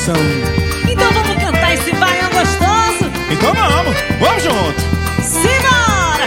coração. Então vamos cantar esse baião gostoso? Então vamos junto. Simbora!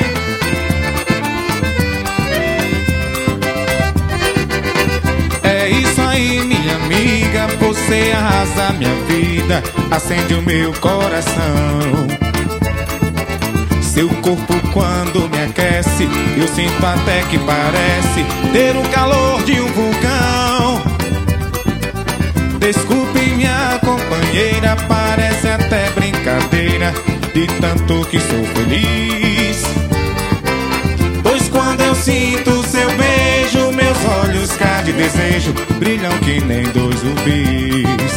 É isso aí, minha amiga, você arrasa minha vida, acende o meu coração. Seu corpo quando me aquece, eu sinto até que parece ter o calor de um vulcão. Desculpe minha companheira, parece até brincadeira, de tanto que sou feliz. Pois quando eu sinto seu beijo, meus olhos cá de desejo brilham que nem dois rubis.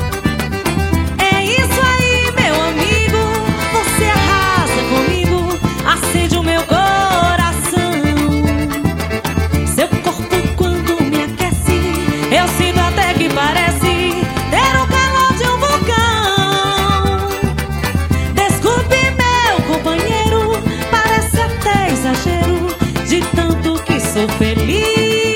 É isso aí, meu amigo, você arrasa comigo, acende o meu coração. Seu corpo quando me aquece, eu sinto até que parece ter o calor de um vulcão. Desculpe meu companheiro, parece até exagero, de tanto que sou feliz.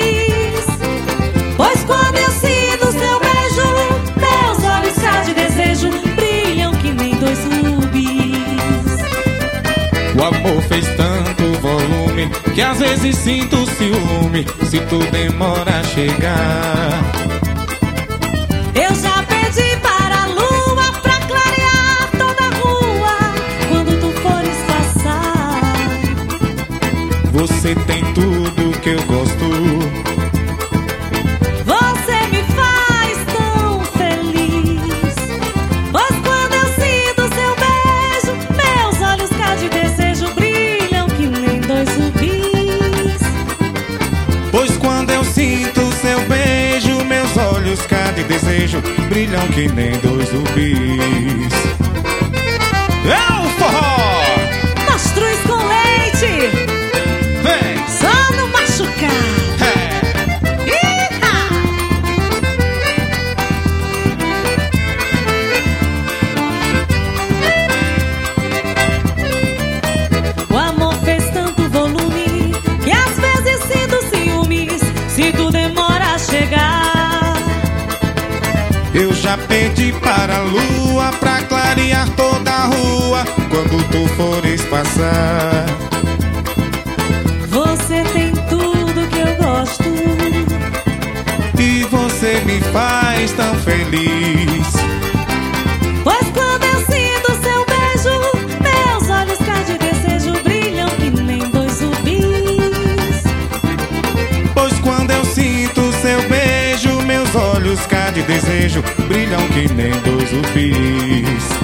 Pois quando eu sinto seu beijo, meus olhos cá de desejo brilham que nem dois rubis. O amor fez tanto volume que às vezes sinto ciúme se tu demora a chegar. Eu já pedi para a lua pra clarear toda a rua quando tu fores passar. Você tem tudo que eu gosto. Você me faz tão feliz. Pois quando eu sinto seu beijo, meus olhos cá de desejo brilham que nem dois rubis. Pois quando eu sinto seu beijo, meus olhos cá de desejo brilham que nem dois rubis. É o forró! Mastruz com leite, Vem! só no machucar. Iha! O amor fez tanto volume que às vezes sinto ciúmes se tu demora a chegar. Eu já pedi para a lua pra clarear toda a rua quando tu fores passar. Você tem tudo que eu gosto. E você me faz tão feliz. Pois quando eu sinto seu beijo, meus olhos cá de desejo brilham que nem dois rubis. Pois quando eu sinto seu beijo, meus olhos cá de desejo brilham que nem dois rubis.